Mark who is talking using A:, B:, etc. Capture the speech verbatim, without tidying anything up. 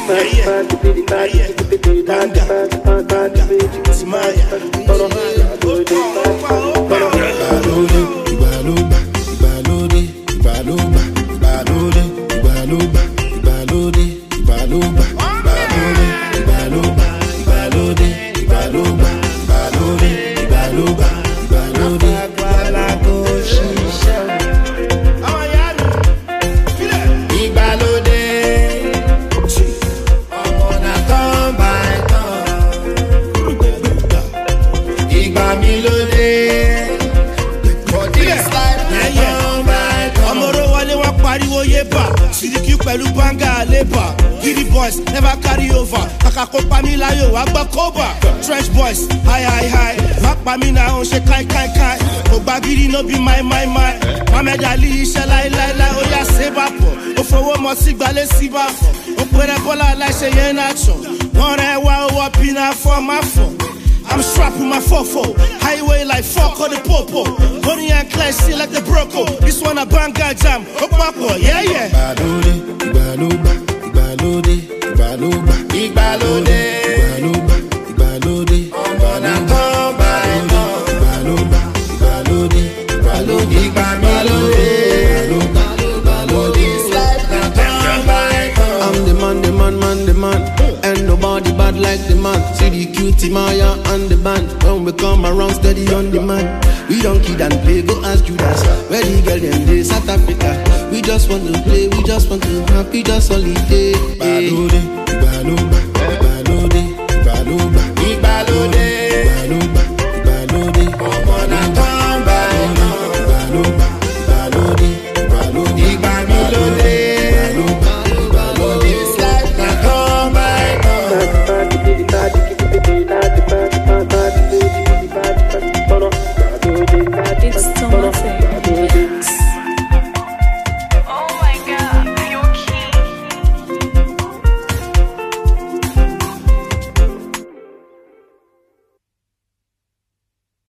A: Never carry over. Kakakopa mi layo, agba koba. Trench boys, high, high, high. Makpa mi na on she kai, kai, kai. Ogbagiri no be my, my, my. Mohamed Ali, she lai, lai, lai. Oya sebapo. Ofowo mo sigbale sibafo. Opere bola like she yen action. One re wa owa pina for my phone. I'm strapped with my fofo. Highway like fuck or the popo. Bonnie and Clash, see like the broco. This one a banga jam. Opapo, yeah, yeah.
B: Balode, Ibaluba, Ibalode, Ibaluba, Ibalode, Ibaluba, Ibalode, Ibalode, Ibaluba, Ibalode, Ibalode, Ibalode, I'm the man, the man, man, the man. And nobody bad like the man. See the cutie Maya and the band. When we come around steady on the man. We don't kid and play, go ask Judas. Where the girl them day, South Africa. We just want to play, we just want to happy, just holiday. Balode, Ibaluba.